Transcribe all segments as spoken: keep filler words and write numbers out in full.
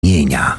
Mienia.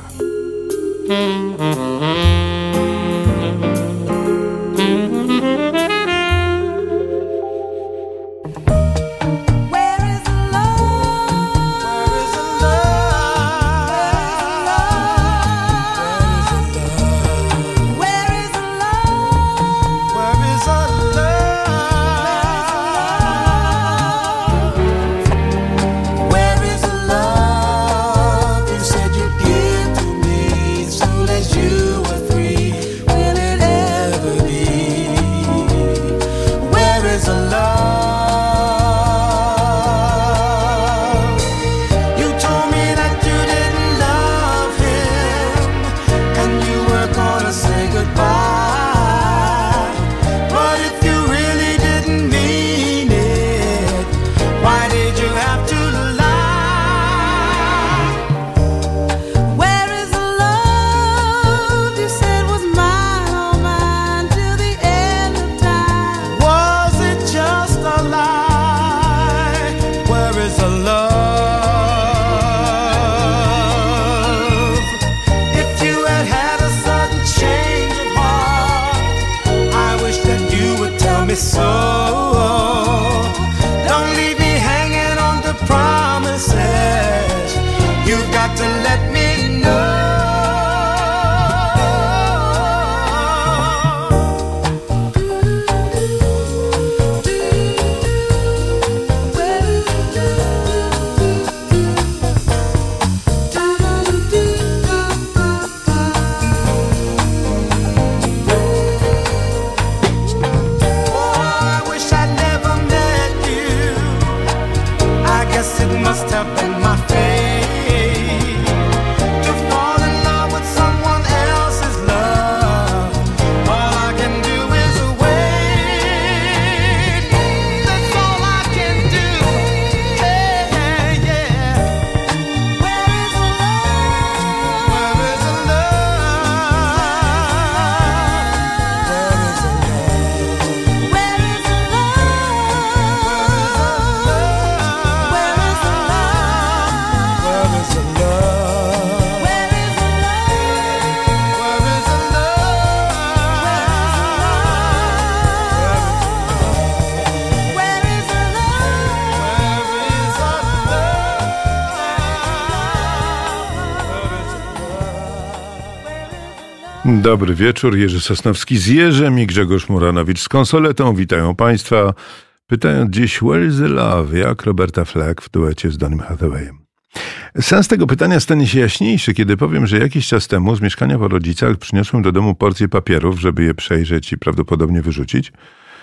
Dobry wieczór, Jerzy Sosnowski z Jerzem i Grzegorz Muranowicz z konsoletą. Witają Państwa. Pytają dziś, where is the love? Jak Roberta Flack w duecie z Donnym Hathawayem. Sens tego pytania stanie się jaśniejszy, kiedy powiem, że jakiś czas temu z mieszkania po rodzicach przyniosłem do domu porcję papierów, żeby je przejrzeć i prawdopodobnie wyrzucić.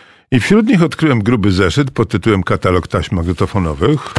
I wśród nich odkryłem gruby zeszyt pod tytułem Katalog taśm magnetofonowych.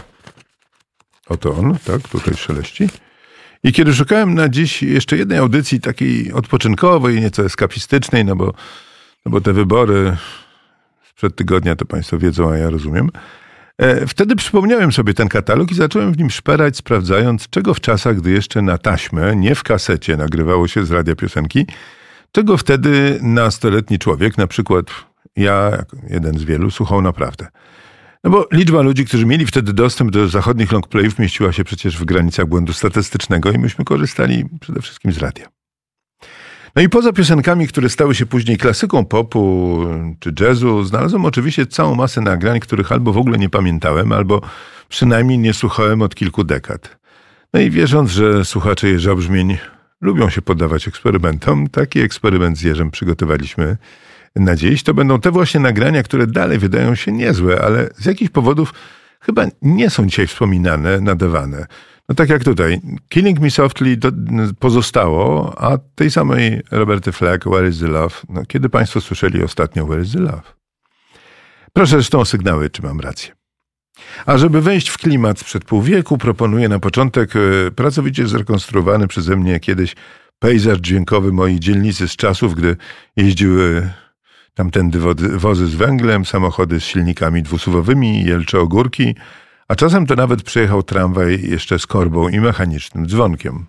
Oto on, tak, tutaj szeleści. I kiedy szukałem na dziś jeszcze jednej audycji takiej odpoczynkowej, nieco eskapistycznej, no bo, no bo te wybory sprzed tygodnia to Państwo wiedzą, a ja rozumiem, e, wtedy przypomniałem sobie ten katalog i zacząłem w nim szperać, sprawdzając, czego w czasach, gdy jeszcze na taśmę, nie w kasecie nagrywało się z radia piosenki, czego wtedy nastoletni człowiek, na przykład ja, jeden z wielu, słuchał naprawdę. No bo liczba ludzi, którzy mieli wtedy dostęp do zachodnich longplayów, mieściła się przecież w granicach błędu statystycznego i myśmy korzystali przede wszystkim z radia. No i poza piosenkami, które stały się później klasyką popu czy jazzu, znalazłem oczywiście całą masę nagrań, których albo w ogóle nie pamiętałem, albo przynajmniej nie słuchałem od kilku dekad. No i wierząc, że słuchacze Jerza Brzmień lubią się poddawać eksperymentom, taki eksperyment z Jerzem przygotowaliśmy na dziś. To będą te właśnie nagrania, które dalej wydają się niezłe, ale z jakichś powodów chyba nie są dzisiaj wspominane, nadawane. No tak jak tutaj. Killing Me Softly do, pozostało, a tej samej Roberty Flack, Where is the Love? No, kiedy Państwo słyszeli ostatnio Where is the Love? Proszę zresztą o sygnały, czy mam rację. A żeby wejść w klimat sprzed pół wieku, proponuję na początek pracowicie zrekonstruowany przeze mnie kiedyś pejzaż dźwiękowy mojej dzielnicy z czasów, gdy jeździły tamtędy wozy z węglem, samochody z silnikami dwusuwowymi, jelcze ogórki, a czasem to nawet przyjechał tramwaj jeszcze z korbą i mechanicznym dzwonkiem.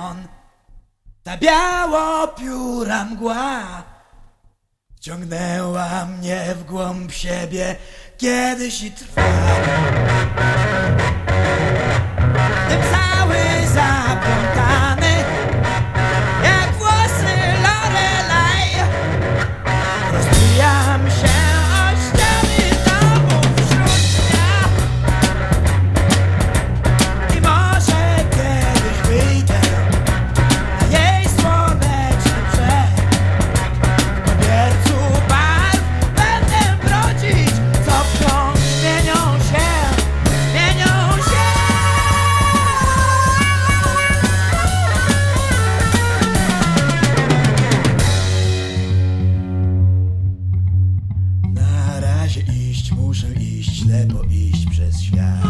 demon, ta biało-pióra mgła wciągnęła mnie w głąb siebie, kiedyś i trwa. Tym cały zaplątany, jak włosy Lorelei, rozbijam się o ściany domu wśród dnia. I może kiedyś wyjdę na jej słoneczny brzeg. Po wiercu barw będę brodzić, co w nią zmienią się, zmienią się. Na razie iść muszę, iść ślepo, iść przez świat.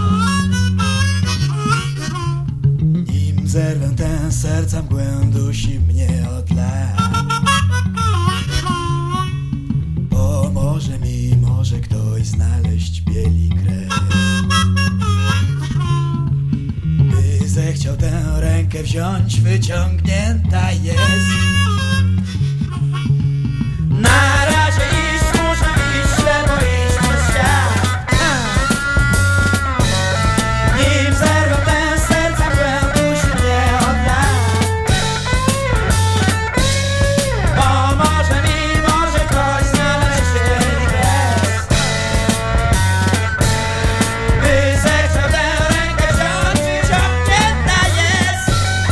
Nim zerwę tę serca mgłę, dusi mnie od lat. Pomoże mi może ktoś znaleźć bieli kres, by zechciał tę rękę wziąć, wyciągnięta jest. Na razie iść muszę, iść ślepo, iść przez świat. Nim zerwę tę serca mgłę, dusi mnie od lat. Pomoże mi może ktoś znaleźć bieli kres, by zechciał tę rękę wziąć, wyciągnięta jest.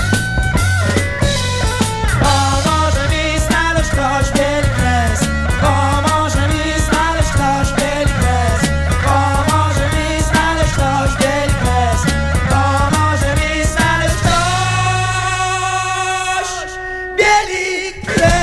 Pomoże mi znaleźć ktoś bieli kres, pomoże mi znaleźć ktoś bieli kres, pomoże mi znaleźć ktoś bieli kres, pomoże mi znaleźć ktoś bieli kres.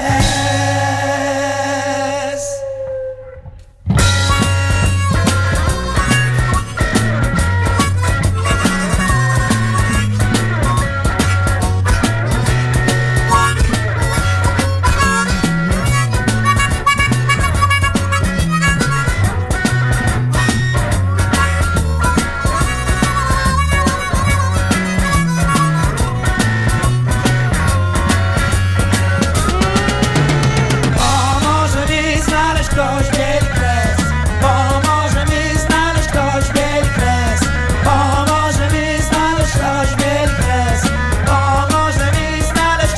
Pomoże mi znaleźć ktoś bieli kres, pomoże mi znaleźć ktoś bieli kres, pomoże mi znaleźć ktoś bieli kres, pomoże mi znaleźć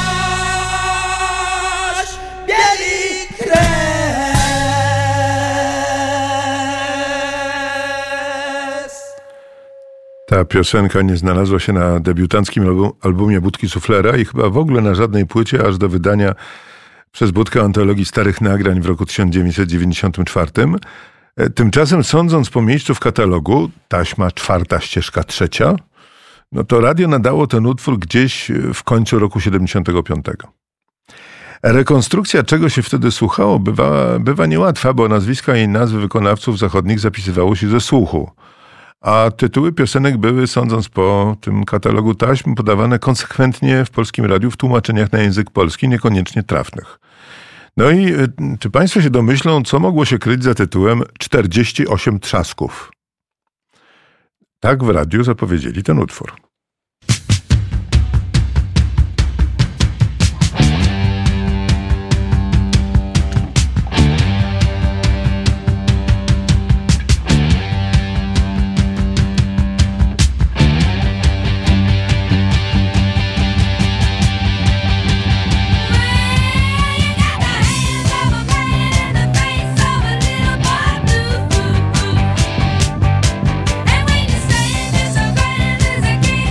ktoś bieli kres. Ta piosenka nie znalazła się na debiutanckim albu- albumie Budki Suflera i chyba w ogóle na żadnej płycie, aż do wydania przez Budkę antologii starych nagrań w roku tysiąc dziewięćset dziewięćdziesiątym czwartym. E, Tymczasem, sądząc po miejscu w katalogu, taśma czwarta, ścieżka trzecia, no to radio nadało ten utwór gdzieś w końcu roku siedemdziesiątego piątego. Rekonstrukcja, czego się wtedy słuchało, bywa, bywa niełatwa, bo nazwiska i nazwy wykonawców zachodnich zapisywało się ze słuchu. A tytuły piosenek były, sądząc po tym katalogu taśm, podawane konsekwentnie w polskim radiu w tłumaczeniach na język polski, niekoniecznie trafnych. No i y, czy państwo się domyślą, co mogło się kryć za tytułem czterdzieści osiem trzasków? Tak w radiu zapowiedzieli ten utwór. And when you say it, it's so great, and there's a key.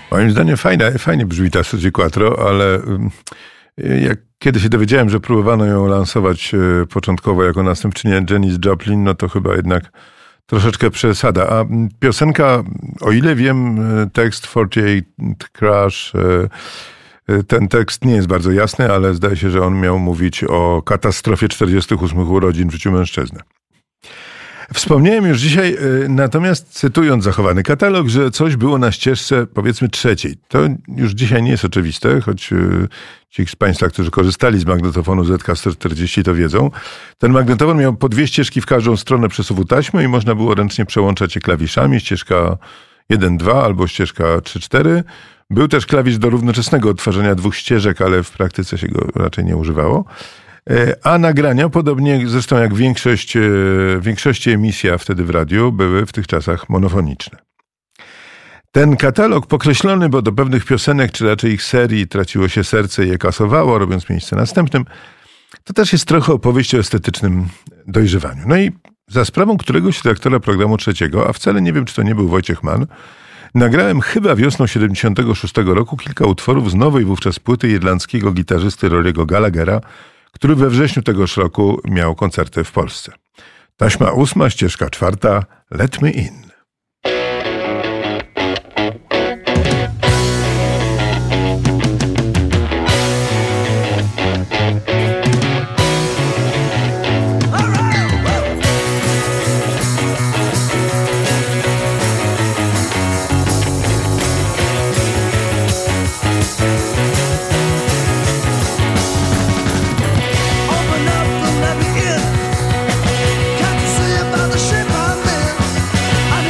Moim zdaniem fajnie, fajnie brzmi ta Suzy Quattro, ale jak kiedy się dowiedziałem, że próbowano ją lansować początkowo jako następczynię Janis Joplin, no to chyba jednak troszeczkę przesada. A piosenka, o ile wiem, tekst czterdzieści osiem Crash, ten tekst nie jest bardzo jasny, ale zdaje się, że on miał mówić o katastrofie czterdziestych ósmych urodzin w życiu mężczyzny. Wspomniałem już dzisiaj, natomiast cytując zachowany katalog, że coś było na ścieżce, powiedzmy, trzeciej. To już dzisiaj nie jest oczywiste, choć ci z Państwa, którzy korzystali z magnetofonu Z K sto czterdzieści, to wiedzą. Ten magnetofon miał po dwie ścieżki w każdą stronę przesuwu taśmy i można było ręcznie przełączać je klawiszami. Ścieżka jeden dwa albo ścieżka trzy cztery. Był też klawisz do równoczesnego odtwarzania dwóch ścieżek, ale w praktyce się go raczej nie używało. A nagrania, podobnie zresztą jak większość, większości emisji wtedy w radiu, były w tych czasach monofoniczne. Ten katalog pokreślony, bo do pewnych piosenek, czy raczej ich serii traciło się serce i je kasowało, robiąc miejsce następnym, to też jest trochę opowieść o estetycznym dojrzewaniu. No i za sprawą któregoś redaktora programu trzeciego, a wcale nie wiem, czy to nie był Wojciech Mann, nagrałem chyba wiosną siedemdziesiątego szóstego roku kilka utworów z nowej wówczas płyty irlandzkiego gitarzysty Rory'ego Gallaghera, który we wrześniu tegoż roku miał koncerty w Polsce. Taśma ósma, ścieżka czwarta, Let Me In. Can't you see about the shape I'm in? I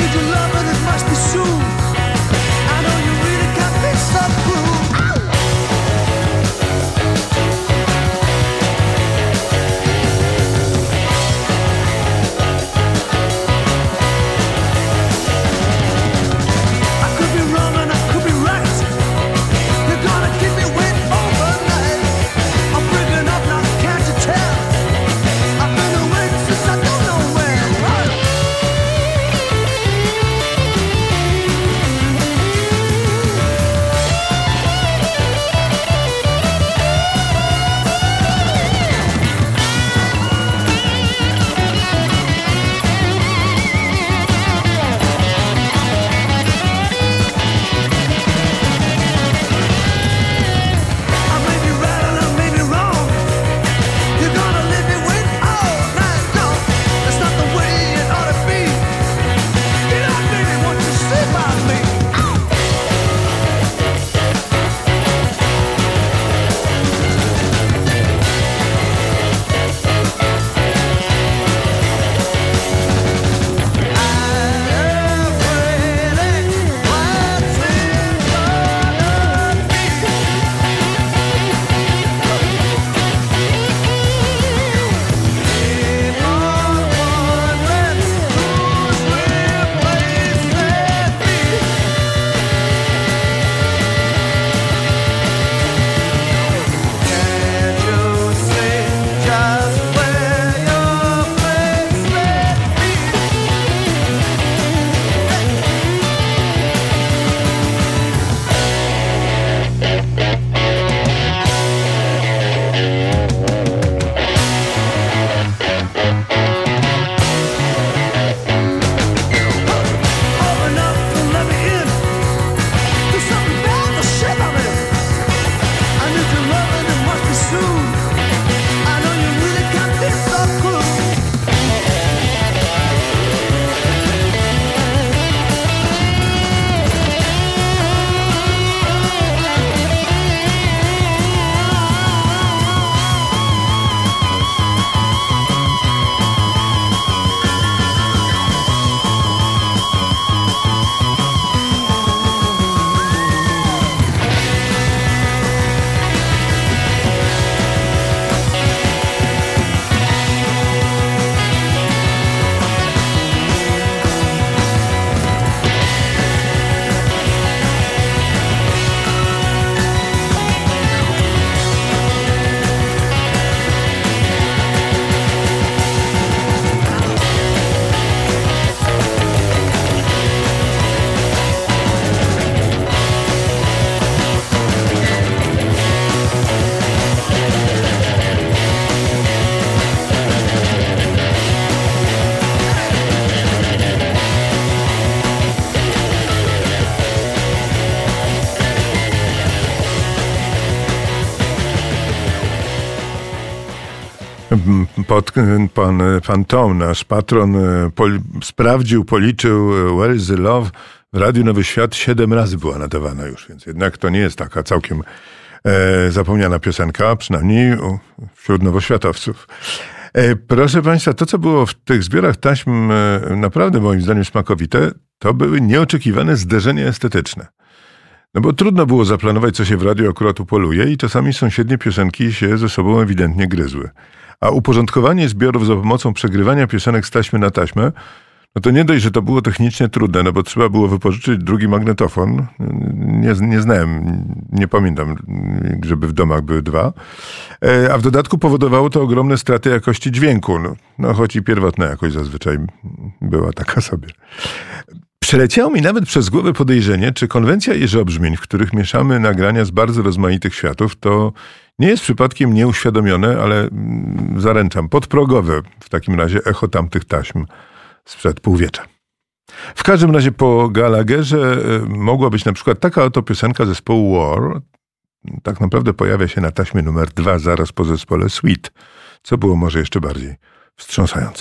Pod, pan, pan Tom, nasz patron, pol, sprawdził, policzył Where is the Love w Radiu Nowy Świat. Siedem razy była nadawana już, więc jednak to nie jest taka całkiem e, zapomniana piosenka, przynajmniej u, wśród nowoświatowców. E, proszę Państwa, to co było w tych zbiorach taśm e, naprawdę moim zdaniem smakowite, to były nieoczekiwane zderzenia estetyczne. No bo trudno było zaplanować, co się w radiu akurat upoluje i czasami sąsiednie piosenki się ze sobą ewidentnie gryzły. A uporządkowanie zbiorów za pomocą przegrywania piosenek z taśmy na taśmę, no to nie dość, że to było technicznie trudne, no bo trzeba było wypożyczyć drugi magnetofon. Nie, nie znałem, nie pamiętam, żeby w domach były dwa. A w dodatku powodowało to ogromne straty jakości dźwięku. No, no choć i pierwotna jakość zazwyczaj była taka sobie. Przeleciało mi nawet przez głowę podejrzenie, czy konwencja jeżobrzmień, w których mieszamy nagrania z bardzo rozmaitych światów, to nie jest przypadkiem nieuświadomione, ale zaręczam, podprogowe w takim razie echo tamtych taśm sprzed półwiecza. W każdym razie po Gallagherze mogła być na przykład taka oto piosenka zespołu War. Tak naprawdę pojawia się na taśmie numer dwa zaraz po zespole Sweet, co było może jeszcze bardziej wstrząsające.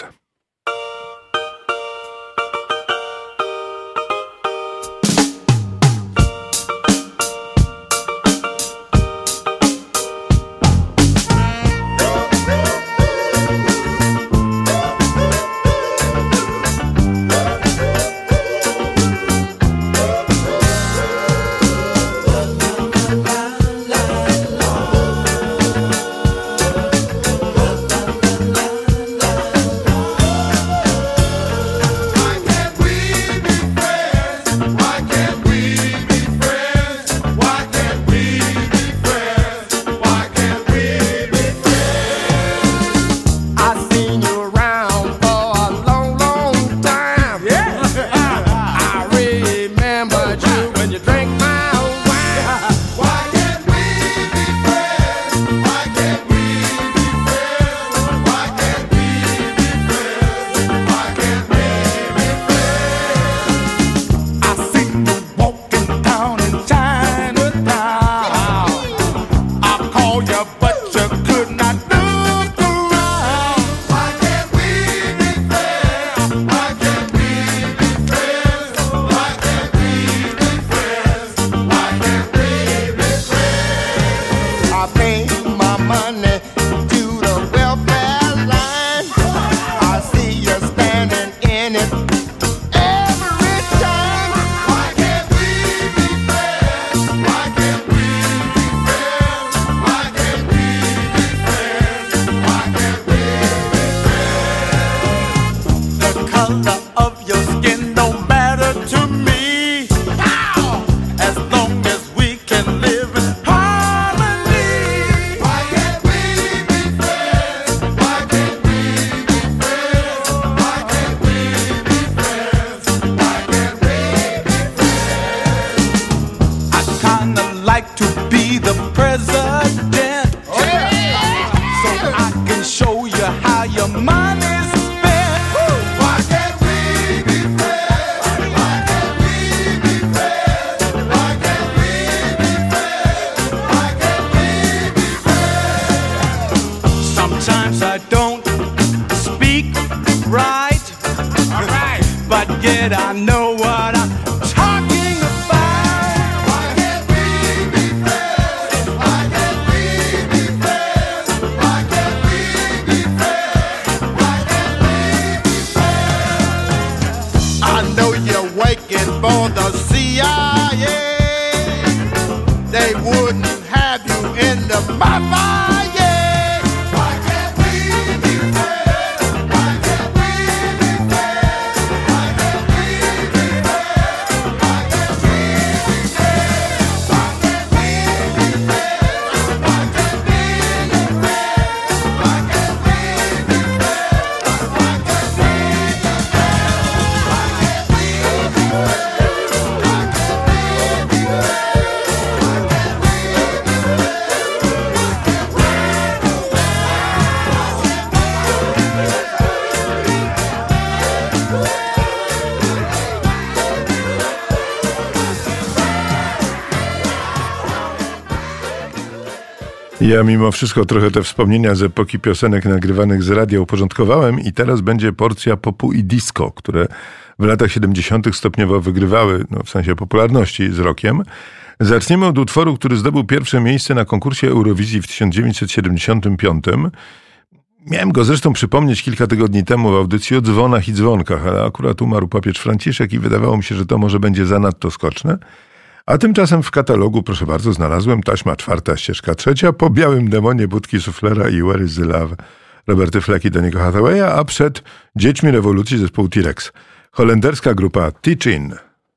Ja mimo wszystko trochę te wspomnienia z epoki piosenek nagrywanych z radia uporządkowałem i teraz będzie porcja popu i disco, które w latach siedemdziesiątych stopniowo wygrywały, no w sensie popularności z rockiem. Zaczniemy od utworu, który zdobył pierwsze miejsce na konkursie Eurowizji w tysiąc dziewięćset siedemdziesiątym piątym. Miałem go zresztą przypomnieć kilka tygodni temu w audycji o dzwonach i dzwonkach, ale akurat umarł papież Franciszek i wydawało mi się, że to może będzie zanadto skoczne. A tymczasem w katalogu, proszę bardzo, znalazłem taśma czwarta, ścieżka trzecia, po Białym Demonie Budki Suflera i Where is the Love Roberty Fleck i Donny'ego Hathawaya, a przed Dziećmi rewolucji zespół T-Rex. Holenderska grupa Teach-In.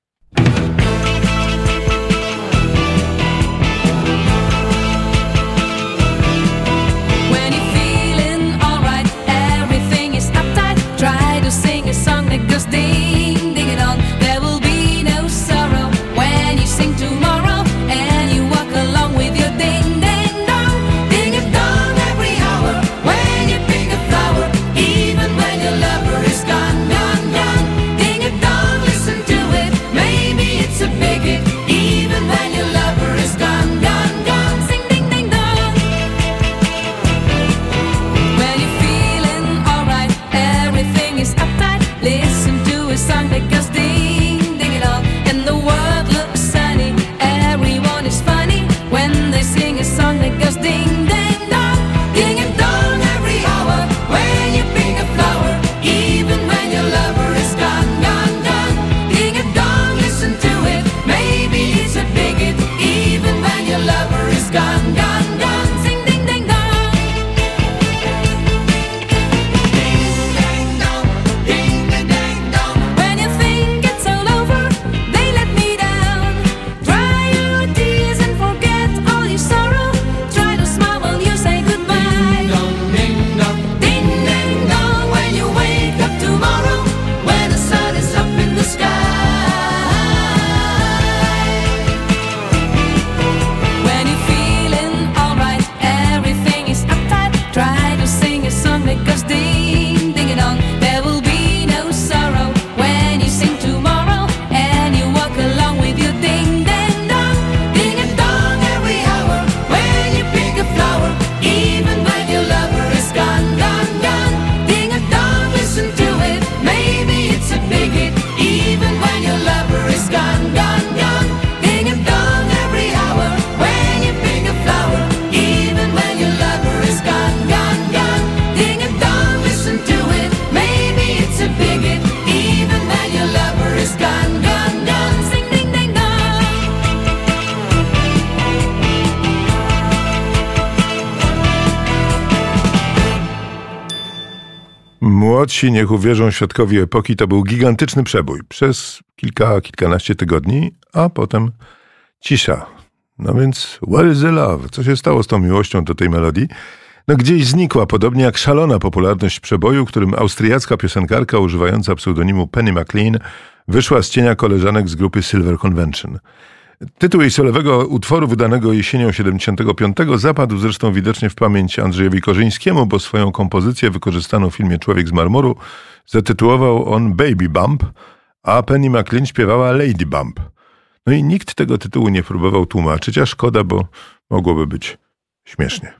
Młodsi niech uwierzą świadkowi epoki, to był gigantyczny przebój przez kilka, kilkanaście tygodni, a potem cisza. No więc where is the love? Co się stało z tą miłością do tej melodii? No gdzieś znikła, podobnie jak szalona popularność przeboju, którym austriacka piosenkarka używająca pseudonimu Penny McLean wyszła z cienia koleżanek z grupy Silver Convention. Tytuł jej solowego utworu wydanego jesienią siedemdziesiątego piątego zapadł zresztą widocznie w pamięć Andrzejowi Korzyńskiemu, bo swoją kompozycję wykorzystaną w filmie Człowiek z marmuru zatytułował on Baby Bump, a Penny McLean śpiewała Lady Bump. No i nikt tego tytułu nie próbował tłumaczyć, a szkoda, bo mogłoby być śmiesznie.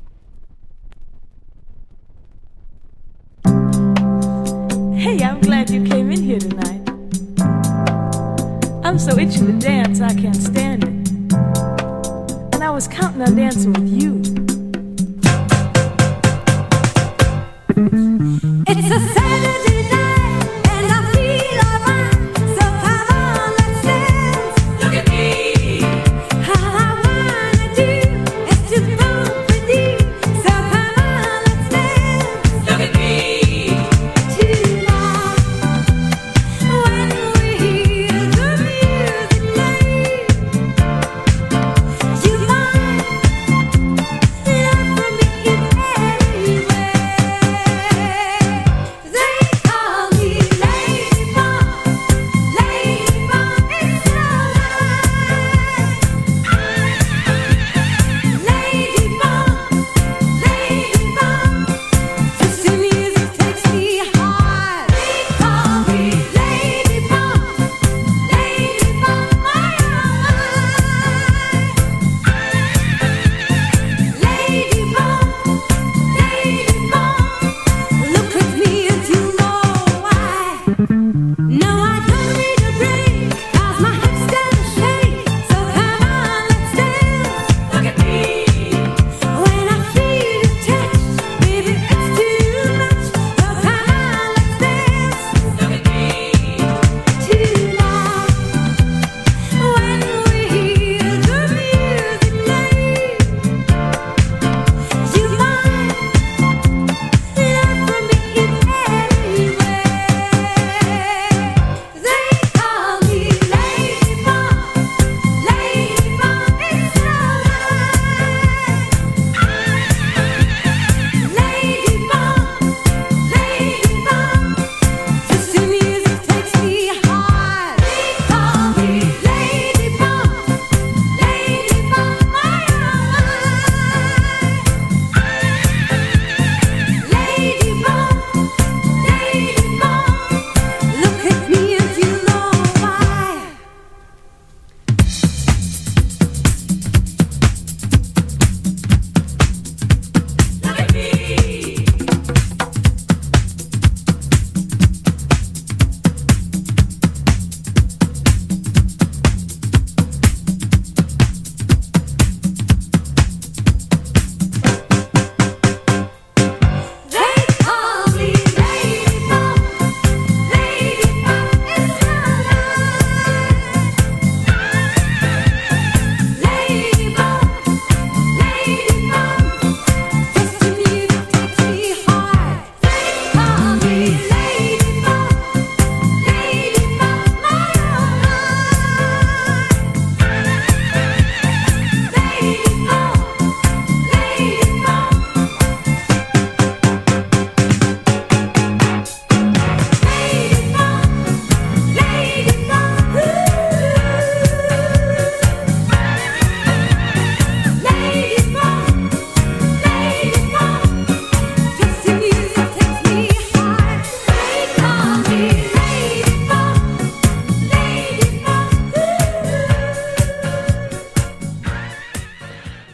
Hey, I'm glad you came in here tonight. I'm so itching to dance, I can't stand it. And I was counting on dancing with you. It's a Saturday night, and I feel alright. So come on, let's dance. Look at me. All I wanna do is to bump with you. So come on, let's dance. Look at me. Tonight, when we hear the music play, you find love for me in any way. They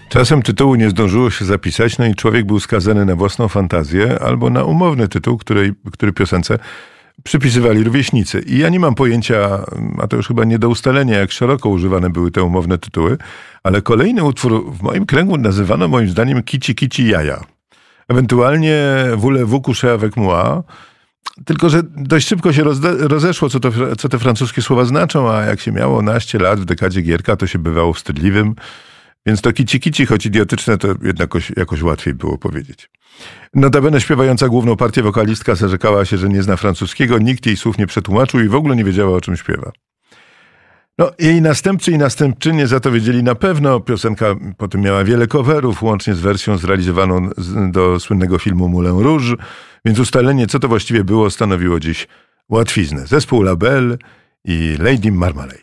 Czasem tytułu nie zdążyło się zapisać, no i człowiek był skazany na własną fantazję albo na umowny tytuł, który, który piosence przypisywali rówieśnicy. I ja nie mam pojęcia, a to już chyba nie do ustalenia, jak szeroko używane były te umowne tytuły, ale kolejny utwór w moim kręgu nazywano moim zdaniem Kici Kici Jaja. Ewentualnie Voulez-vous coucher avec moi. Tylko że dość szybko się rozde- rozeszło, co, to, co te francuskie słowa znaczą, a jak się miało naście lat w dekadzie Gierka, to się bywało wstydliwym. Więc to kici kici, choć idiotyczne, to jednak jakoś, jakoś łatwiej było powiedzieć. Notabene śpiewająca główną partię wokalistka zarzekała się, że nie zna francuskiego, nikt jej słów nie przetłumaczył i w ogóle nie wiedziała, o czym śpiewa. No, jej następcy i następczynie za to wiedzieli na pewno. Piosenka potem miała wiele coverów, łącznie z wersją zrealizowaną z, do słynnego filmu Moulin Rouge, więc ustalenie, co to właściwie było, stanowiło dziś łatwiznę. Zespół La Belle i Lady Marmalade.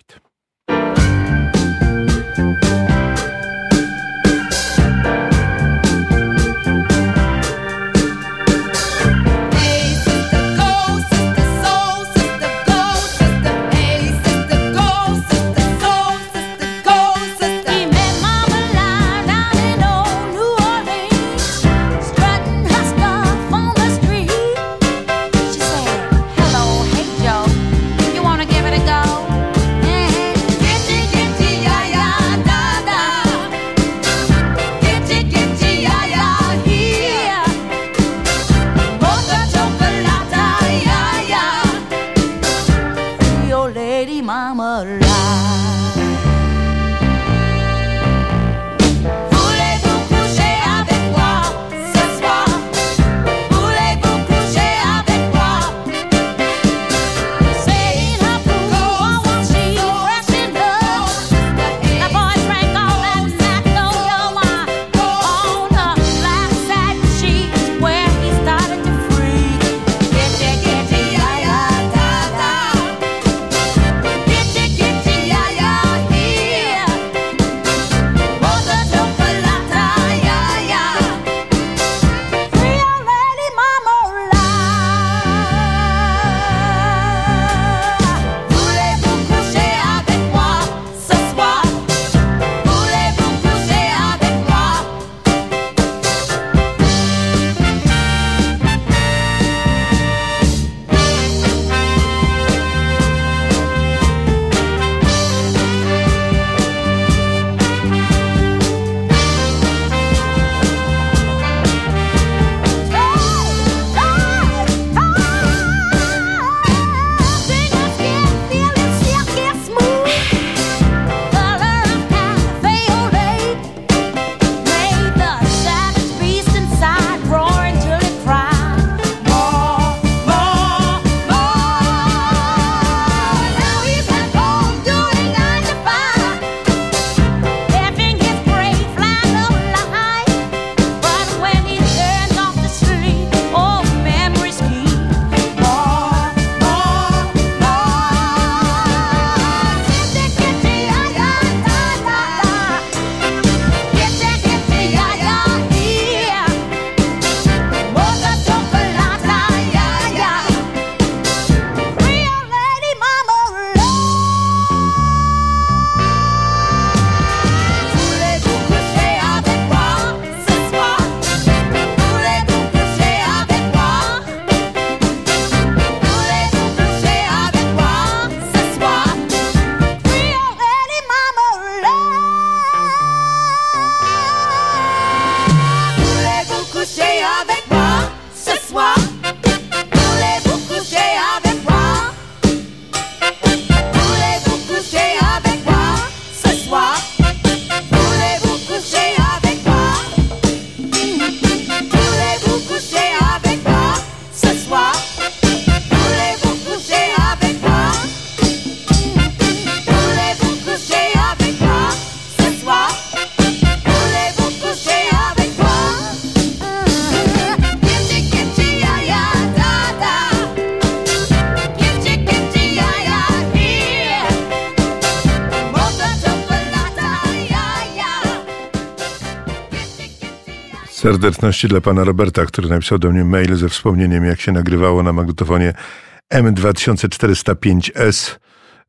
Serdeczności dla pana Roberta, który napisał do mnie mail ze wspomnieniem, jak się nagrywało na magnetofonie M dwa tysiące czterysta pięć S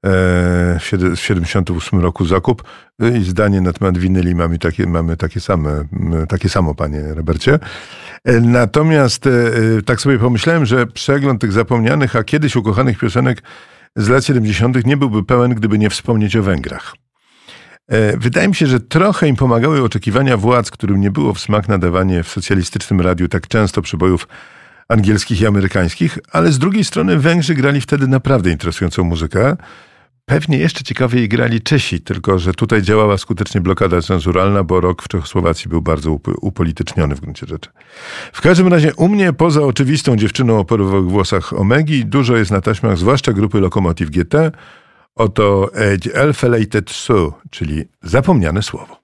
w siedemdziesiątym ósmym roku zakup i zdanie na temat winyli mamy takie, mamy takie same, takie samo, panie Robercie. Natomiast tak sobie pomyślałem, że przegląd tych zapomnianych, a kiedyś ukochanych piosenek z lat siedemdziesiątych nie byłby pełen, gdyby nie wspomnieć o Węgrach. Wydaje mi się, że trochę im pomagały oczekiwania władz, którym nie było w smak nadawanie w socjalistycznym radiu tak często przebojów angielskich i amerykańskich, ale z drugiej strony Węgrzy grali wtedy naprawdę interesującą muzykę. Pewnie jeszcze ciekawiej grali Czesi, tylko że tutaj działała skutecznie blokada cenzuralna, bo rok w Czechosłowacji był bardzo up- upolityczniony w gruncie rzeczy. W każdym razie u mnie, poza oczywistą dziewczyną o perłowych włosach Omegi, dużo jest na taśmach, zwłaszcza grupy Lokomotiv G T. Oto egy elfelejtett szó, czyli zapomniane słowo.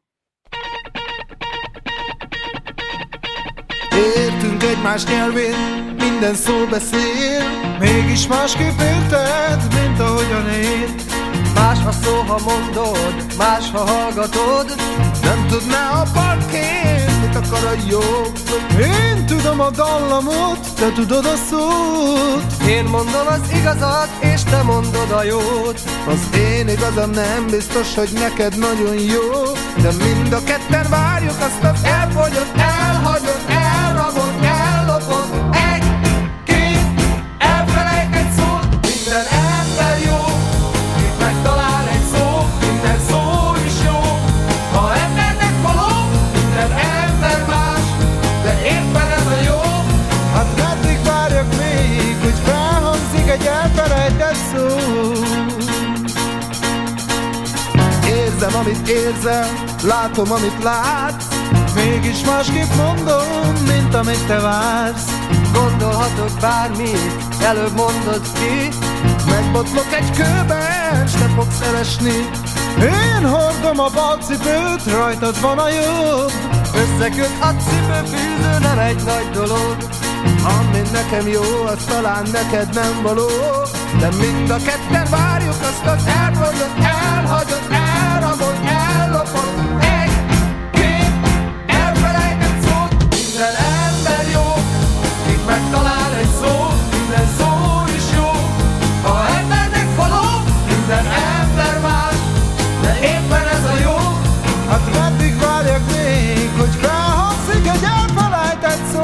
Értünk egymás nyelvén, minden szó beszél, mégis másképp érted, mint ahogyan én. Más a szó, ha mondod, más, ha hallgatod, nem tudná a parkén, mit akar a jobb. Én tudom a dallamot, te tudod a szót. Én mondom az igazat, és te mondod a jót. Az én igazam nem biztos, hogy neked nagyon jó, de mind a ketten várjuk azt az elfogyott, elhagyott, elrabott, ellopott. Egy, két, elfelejtett szót, minden ember jó, itt megtalál egy szó, minden szó is jó. Ha embernek való, minden ember más, de éppen ez a jó. Hát meddig várjak még, hogy felhangzik egy elfelejtett szó. Érzem, amit érzem, látom, amit látsz, mégis másképp mondom, mint amit te vársz. Gondolhatok bármit, előbb mondod ki, megbotlok egy kőben, s te fogsz elesni. Én hordom a balcipőt, rajtad van a jobb. Összeköt a cipőfűző, nem egy nagy dolog. Ami nekem jó, az talán neked nem való, de mind a ketten várjuk azt az elfogyott, elhagyott, elrabott, ellopott. Egy, két, elfelejtett szót, minden ember jó, itt megtalál egy szó, minden szó is jó. Ha embernek való, minden ember más, de éppen ez a jó. Hát meddig várjak még, hogy felhangzik egy elfelejtett szó.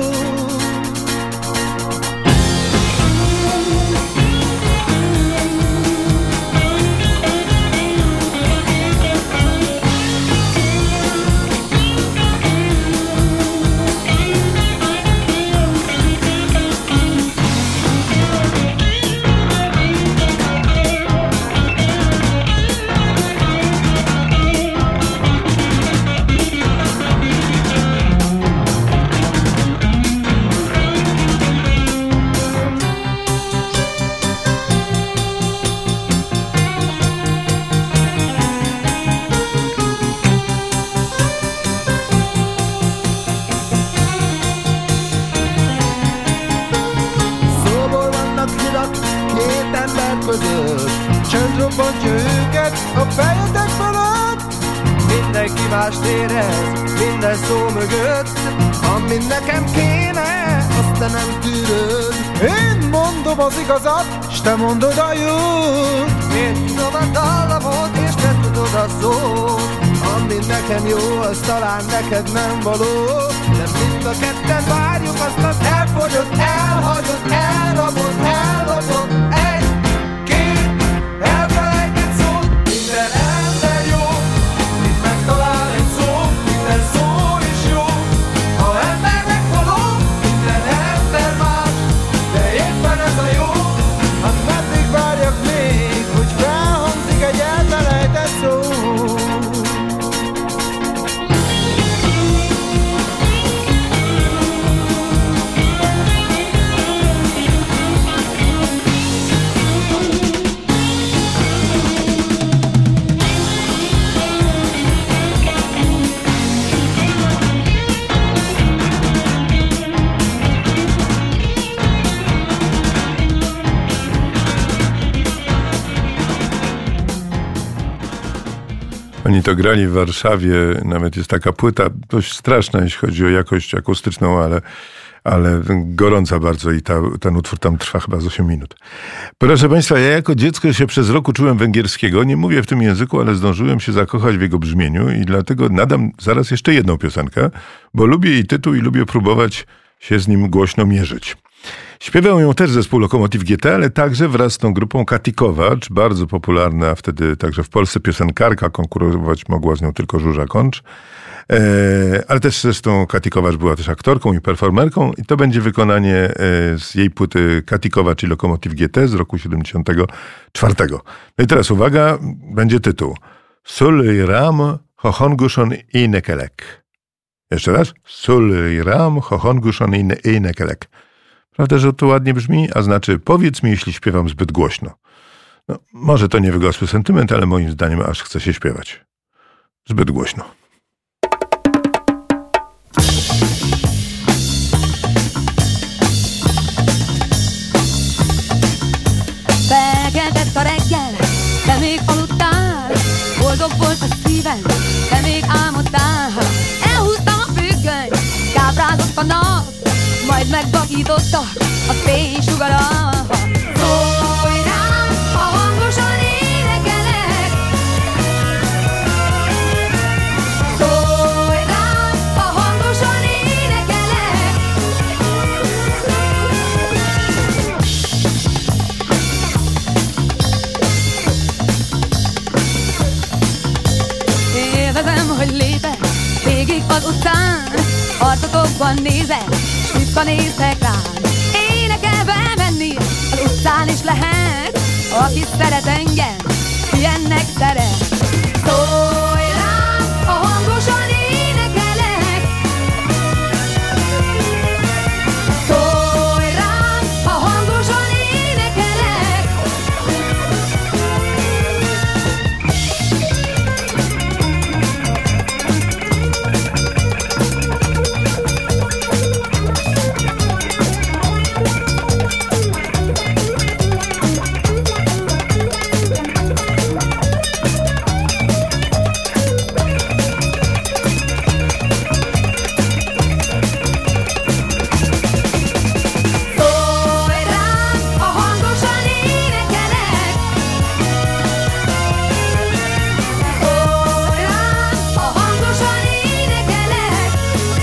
Csöndrobbantja őket a fejetek fölött. Mindenki mást érez, minden szó mögött. Ami nekem kéne, azt te nem tűröd. Én mondom az igazat, s te mondod a jót. Én tudom a dallamot, és te tudod a szót. Ami nekem jó, az talán neked nem való, de mind a ketten várjuk azt az elfogyott, elhagyott, elrabott, ellopott. Egy, két, elfelejtett szót, minden ember jó, itt megtalál egy szó, minden szó is jó. Ha embernek való, minden ember más, de éppen ez a jó. Hát meddig várjak még, hogy felhangzik egy elfelejtett szó. Oni to grali w Warszawie, nawet jest taka płyta dość straszna, jeśli chodzi o jakość akustyczną, ale, ale gorąca bardzo i ta, ten utwór tam trwa chyba z osiem minut. Proszę Państwa, ja jako dziecko się przez rok uczyłem węgierskiego. Nie mówię w tym języku, ale zdążyłem się zakochać w jego brzmieniu i dlatego nadam zaraz jeszcze jedną piosenkę, bo lubię jej tytuł i lubię próbować się z nim głośno mierzyć. Śpiewał ją też zespół Lokomotiv G T, ale także wraz z tą grupą Kati Kowacz, bardzo popularna, a wtedy także w Polsce piosenkarka, konkurować mogła z nią tylko Żuża Koncz. E, ale też zresztą Kati Kowacz była też aktorką i performerką i to będzie wykonanie e, z jej płyty Kati Kowacz i Lokomotiv G T z roku siedemdziesiątego czwartego. No i teraz uwaga, będzie tytuł. Sul ram hohongushon inekelek. Jeszcze raz. Sul ram hohongushon inekelek. Prawda, że to ładnie brzmi, a znaczy powiedz mi, jeśli śpiewam zbyt głośno. No, może to nie wygosły sentyment, ale moim zdaniem aż chce się śpiewać. Zbyt głośno. Felkeltett a reggel, te még aludtál, boldog volt a szívem, te még álmodtál. Elhúztam a függönyt, káprázott a nap, majd megvakította a fénysugara. Szólj rám, ha hangosan énekelek. Szólj rám, ha hangosan énekelek. Élvezem, hogy lépek végig az utcán, arcotokban nézek, s visszanéztek rám. Énekelve menni az utcán is lehet, aki szeret engem, ilyennek szeret. Szólj rám, ha hangosan énekelek. Szólj rám, ha hangosan énekelek. Szólj rám, ha hangosan énekelek. Szólj rám, ha hangosan énekelek.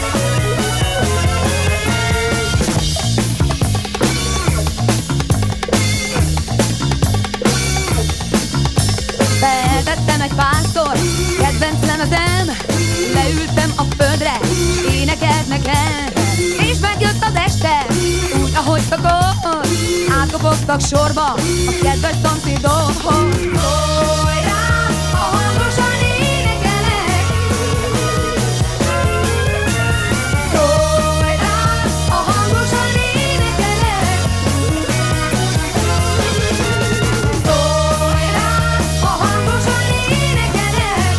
Feltettem egy párszor, kedvenc lemezem, leültem a földre, s énekelt nekem. És megjött az este, úgy ahogy szokott, átkopogtak sorba a kedves szomszédokhoz. Szólj rám, ha hangosan énekelek. Szólj rám, ha hangosan énekelek. Szólj rám, ha hangosan énekelek.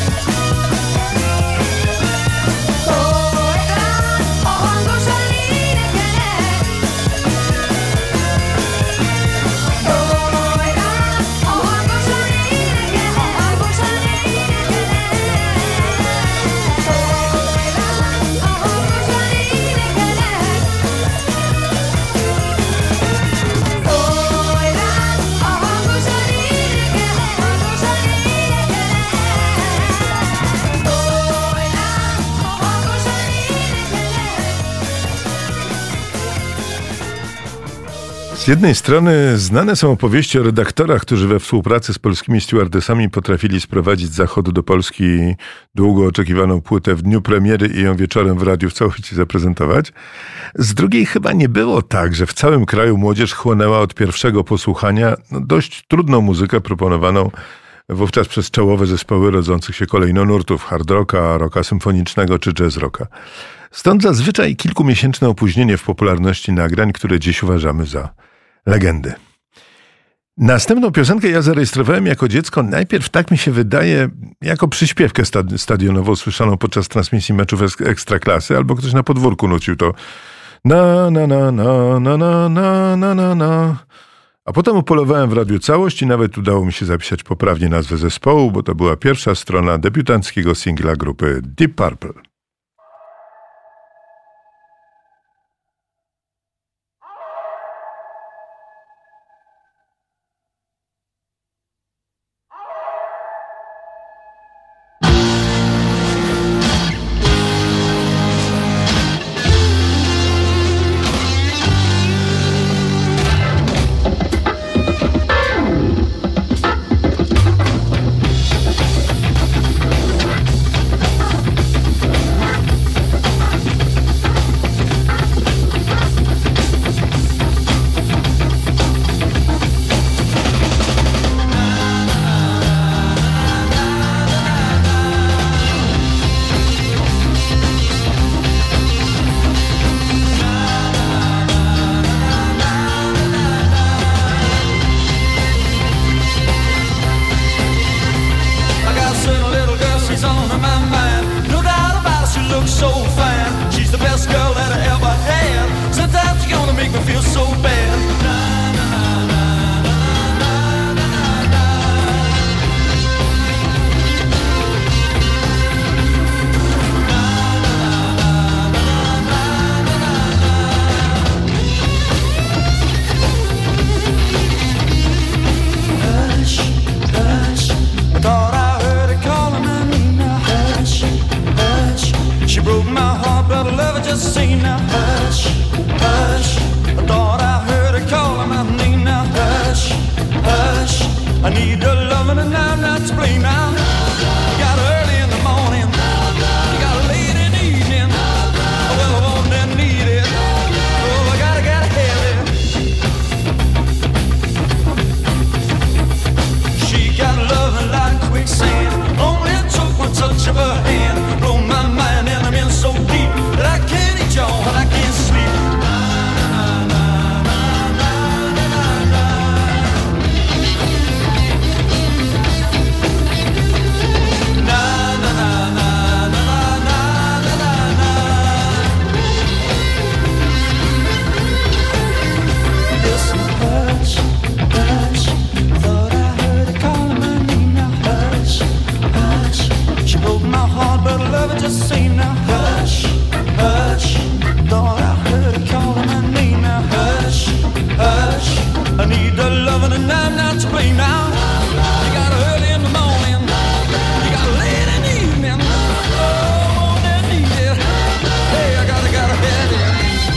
Szólj rám, ha hangosan énekelek. Szólj rám, ha hangosan énekelek. Hangosan énekelek. Szólj rám, ha hangosan énekelek. Szólj rám, ha hangosan énekelek. Hangosan énekelek. Szólj rám, ha hangosan énekelek. Z jednej strony znane są opowieści o redaktorach, którzy we współpracy z polskimi stewardessami potrafili sprowadzić z zachodu do Polski długo oczekiwaną płytę w dniu premiery i ją wieczorem w radiu w całości zaprezentować. Z drugiej chyba nie było tak, że w całym kraju młodzież chłonęła od pierwszego posłuchania no, dość trudną muzykę proponowaną wówczas przez czołowe zespoły rodzących się kolejno nurtów hard rocka, rocka symfonicznego czy jazz rocka. Stąd zazwyczaj kilkumiesięczne opóźnienie w popularności nagrań, które dziś uważamy za legendy. Następną piosenkę ja zarejestrowałem jako dziecko, najpierw tak mi się wydaje, jako przyśpiewkę stad- stadionową słyszaną podczas transmisji meczów ek- Ekstraklasy, albo ktoś na podwórku nucił to na na na na na na na na na na. A potem upolowałem w radiu całość i nawet udało mi się zapisać poprawnie nazwę zespołu, bo to była pierwsza strona debiutanckiego singla grupy Deep Purple. broke my heart, but I love her just seen now. Hush, hush, I thought I heard her calling my name now. Hush, hush, I need her loving and I'm not to blame now. You got her early in the morning, you got her late in the evening. Well, I want and need it, oh, I gotta, gotta have it. She got loving like quicksand, only took one touch of her hand. Blow my mind and I'm in so deep that I can't eat y'all and I can't sleep. Just say now, hush, hush. Thought I heard her calling my name now, hush, hush. I need the loving and I'm not to blame now. You got her early in the morning, you got her late in the evening. Oh, I need it. Hey, I gotta, gotta have it.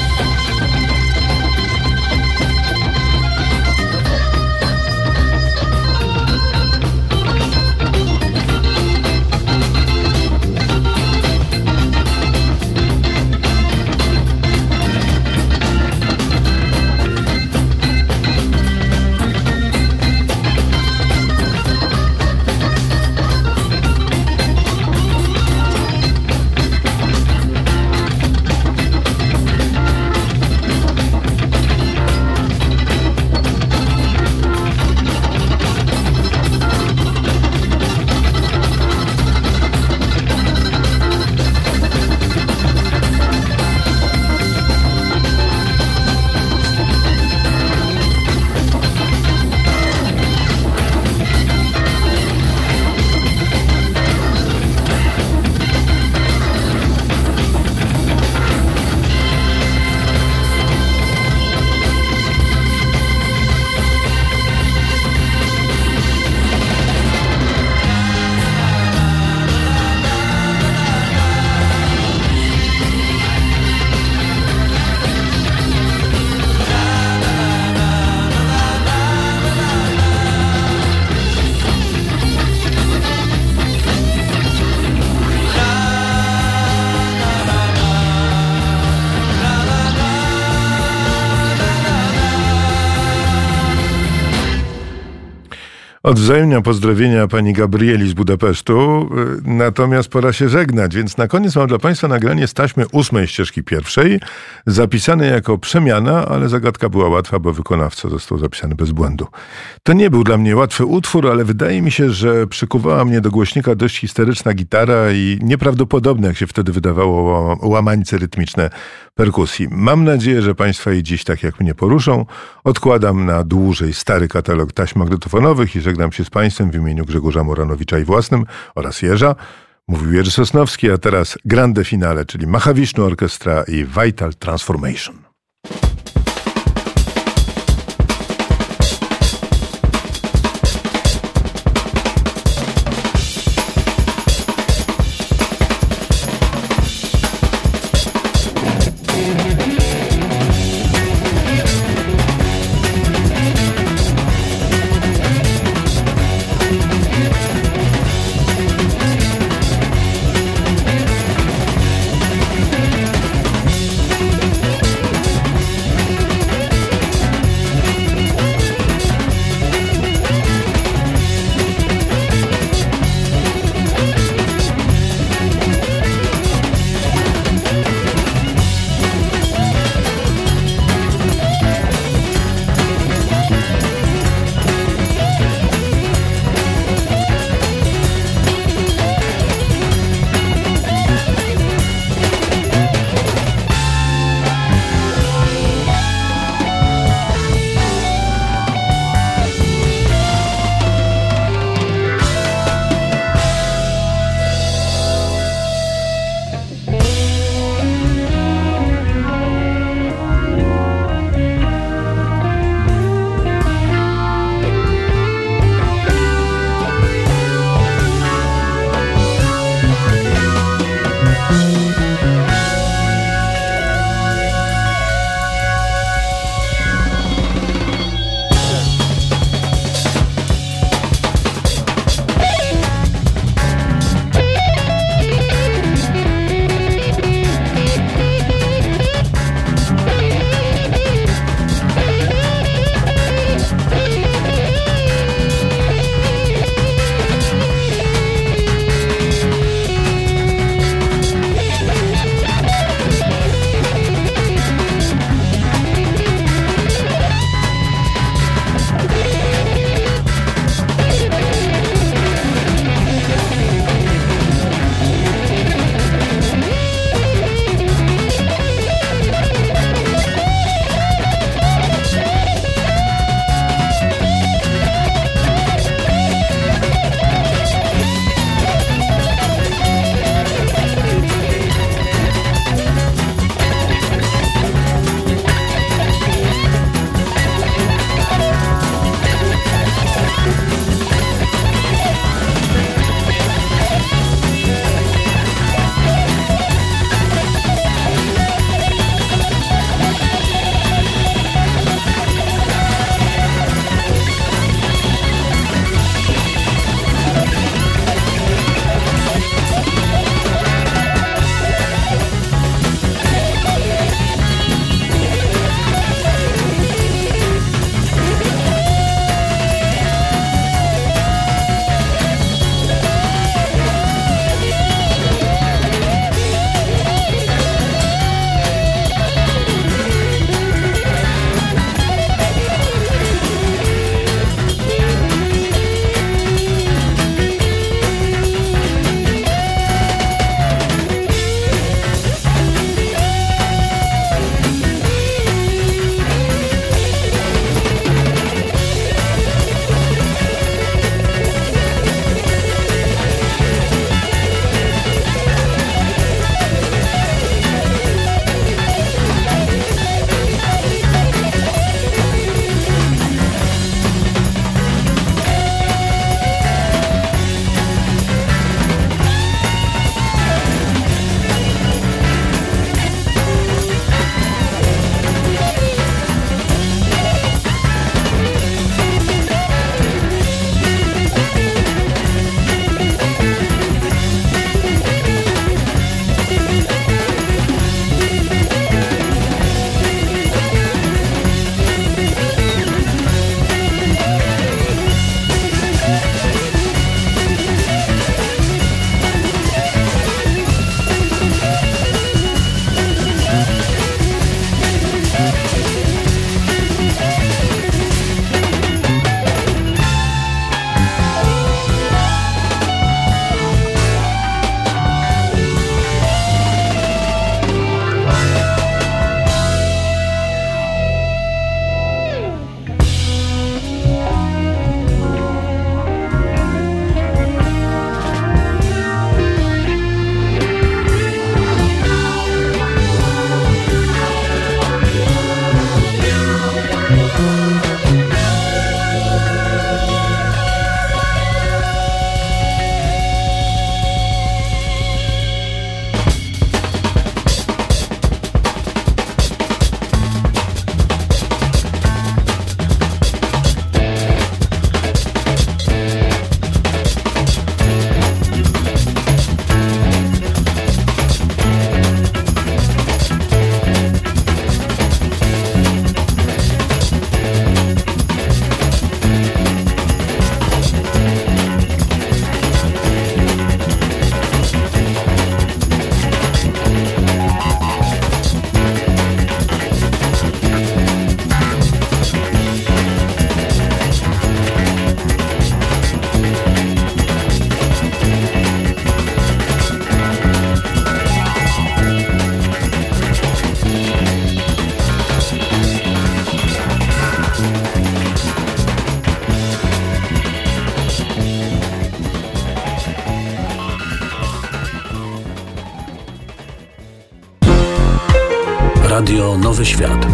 Odwzajemnia pozdrowienia pani Gabrieli z Budapesztu, natomiast pora się żegnać, więc na koniec mam dla państwa nagranie z taśmy ósmej ścieżki pierwszej, zapisane jako przemiana, ale zagadka była łatwa, bo wykonawca został zapisany bez błędu. To nie był dla mnie łatwy utwór, ale wydaje mi się, że przykuwała mnie do głośnika dość histeryczna gitara i nieprawdopodobne, jak się wtedy wydawało, łamańce rytmiczne perkusji. Mam nadzieję, że państwa i dziś tak jak mnie poruszą. Odkładam na dłużej stary katalog taśm magnetofonowych i żegnam się z państwem w imieniu Grzegorza Moranowicza i własnym oraz Jerza. Mówił Jerzy Sosnowski, a teraz grande finale, czyli Mahavishnu Orchestra i Vital Transformation. Radio Nowy Świat.